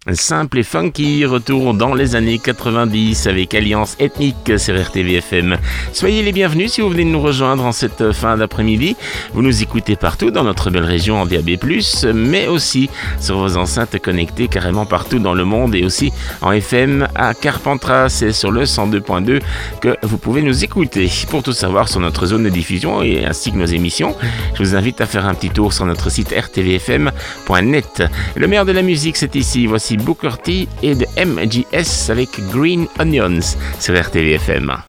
Simple et funky, retour dans les années 90 avec Alliance Ethnique sur RTVFM. Soyez les bienvenus si vous venez de nous rejoindre en cette fin d'après-midi. Vous nous écoutez partout dans notre belle région en DAB+, mais aussi sur vos enceintes connectées carrément partout dans le monde et aussi en FM à Carpentras. C'est sur le 102.2 que vous pouvez nous écouter. Pour tout savoir sur notre zone de diffusion et ainsi que nos émissions, je vous invite à faire un petit tour sur notre site rtvfm.net. Le meilleur de la musique, c'est ici. Voici Booker T et de MGS avec Green Onions sur RTVFM.